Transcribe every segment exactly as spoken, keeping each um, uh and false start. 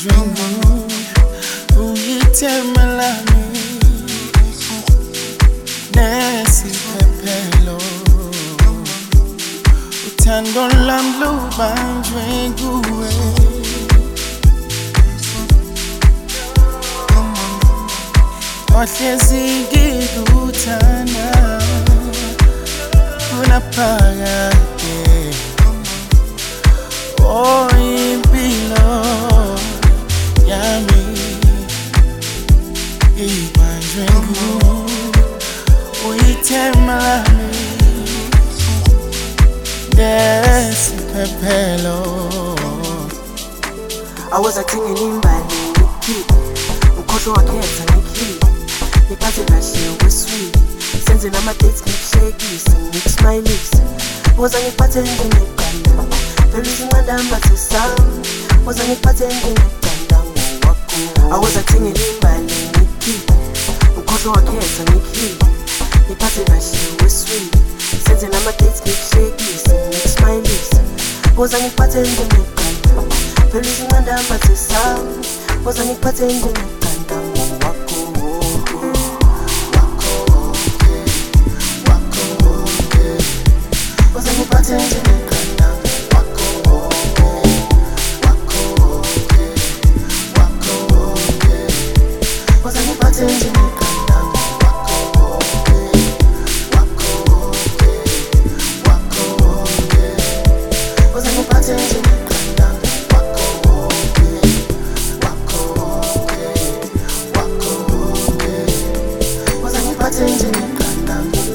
ubanjwe uyitemelami nesiphephelo uthando lami lubanjwe kuwe ohlezi ngikuthanda unaphakade oh impilo yami ibanjwe kuwe uyitemelami nesiphephelo awuzathenga imbali ngikhiphe ukhohlwa wakhetha ngikhiphe ngiphathe kahle wesweet senze nama-dates ngikuhlekise ngikusmayilise woza ngikuphathe njengeqanda vele izinqandamba zesami woza ngikuphathe njengeqanda ngowakho awuzathengela imbali ngikhiphe ukhohlwa wakhetha ngikhiphe ngiphathe kahle wesweet senze nama-dates ngikuhlekise ngikusmayilise woza ngikuphathe njengeqanda vele izinqandamba zesami woza ngikuphathe njengeqanda ngowakho woza ngikuphathe njengeqanda woza ngikuphathe njengeqanda woza ngikuphathe njengeqanda woza ngikuphathe njengeqanda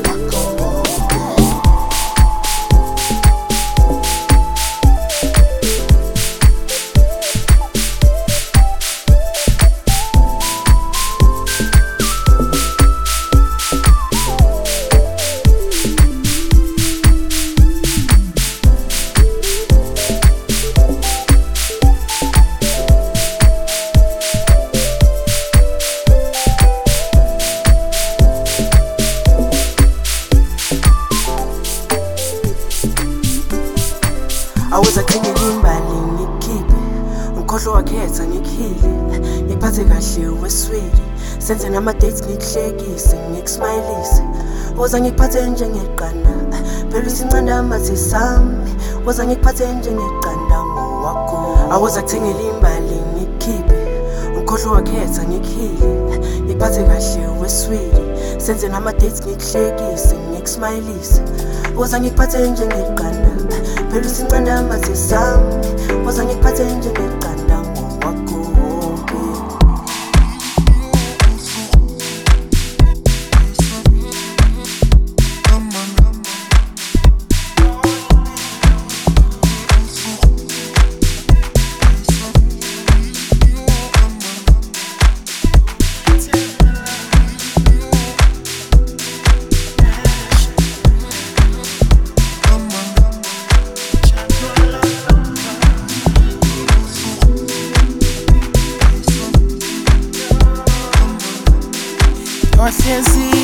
awuzathengela imbali ngikhiphe ukhohlwa wakhetha ngikhile ngiphathe kahle weswili senze nama-dates ngikuhlekise ngikusmayilise woza ngikuphathe njengeqanda phela izinqandamba zesami woza ngikuphathe njengeqanda ngowakho awuzathengela imbali ngikhiphe ukhohlwa wakhetha ngikhile ngiphathe kahle weswili senze nama-dates ngikuhlekise ngikusmayilise woza ngikuphathe njengeqanda phela izinqandamba zesami woza ngikuphathe njengeqanda ngowakho ohlezi